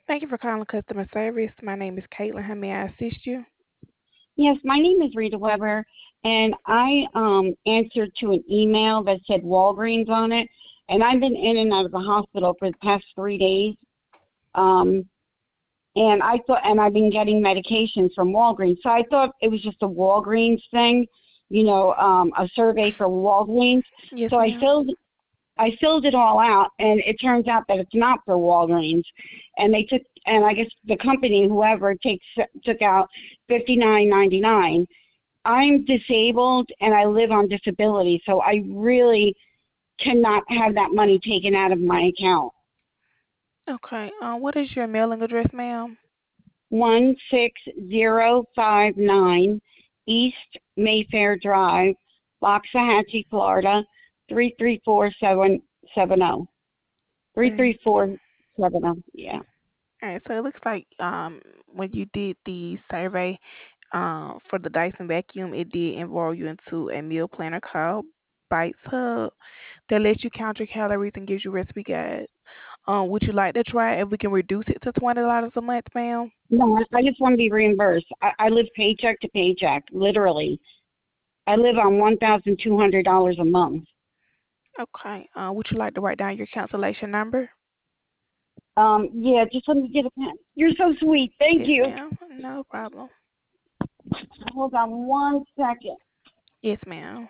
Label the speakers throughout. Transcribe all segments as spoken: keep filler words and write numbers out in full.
Speaker 1: Thank you for calling customer service. My name is Caitlin. How may I assist you?
Speaker 2: Yes, my name is Rita Weber, and I um, answered to an email that said Walgreens on it, and I've been in and out of the hospital for the past three days. Um, and I thought, and I've been getting medications from Walgreens, so I thought it was just a Walgreens thing, you know, um, a survey for Walgreens.
Speaker 1: Yes,
Speaker 2: So I
Speaker 1: ma'am.
Speaker 2: filled I filled it all out, and it turns out that it's not for Walgreens. And they took, and I guess the company, whoever, takes took out fifty nine ninety nine. I'm disabled and I live on disability, so I really cannot have that money taken out of my account.
Speaker 1: Okay. Uh, what is your mailing address, ma'am?
Speaker 2: One six zero five nine East Mayfair Drive, Loxahatchee, Florida three three four seven seven zero. Three
Speaker 1: Three.
Speaker 2: three four seven zero. Yeah.
Speaker 1: All right. So it looks like um when you did the survey um for the Dyson vacuum, it did enroll you into a meal planner called Bites Hub that lets you count your calories and gives you recipe guides. Um, would you like to try if we can reduce it to twenty dollars a month, ma'am?
Speaker 2: No, I just want to be reimbursed. I, I live paycheck to paycheck, literally. I live on one thousand two hundred dollars a month.
Speaker 1: Okay. Uh, would you like to write down your cancellation number?
Speaker 2: Um, yeah, just let me get a pen. You're so sweet. Thank
Speaker 1: Yes,
Speaker 2: you.
Speaker 1: ma'am. No problem.
Speaker 2: Hold on one second.
Speaker 1: Yes, ma'am.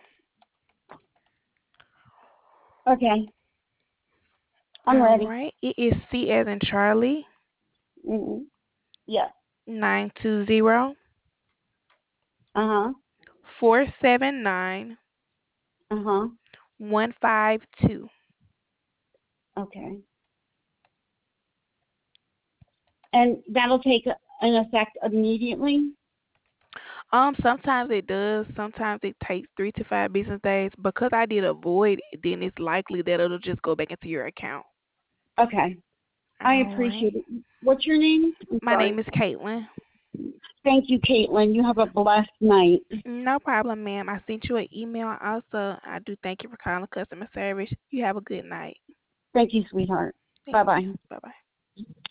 Speaker 2: Okay, I'm
Speaker 1: All
Speaker 2: ready.
Speaker 1: right. It is C as in Charlie,
Speaker 2: Mm-hmm. Yeah.
Speaker 1: nine two zero
Speaker 2: Uh huh.
Speaker 1: four seven nine
Speaker 2: Uh huh.
Speaker 1: one five two.
Speaker 2: Okay. And that'll take an effect immediately.
Speaker 1: Um, sometimes it does. Sometimes it takes three to five business days. Because I did avoid, then it's likely that it'll just go back into your account.
Speaker 2: Okay. I
Speaker 1: All right.
Speaker 2: appreciate it. What's your name? I'm
Speaker 1: My
Speaker 2: sorry.
Speaker 1: name is Caitlin.
Speaker 2: Thank you, Caitlin. You have a blessed night.
Speaker 1: No problem, ma'am. I sent you an email also. I do thank you for calling customer service. You have a good night.
Speaker 2: Thank you, sweetheart. Bye
Speaker 1: Thank you.
Speaker 2: bye.
Speaker 1: Bye bye.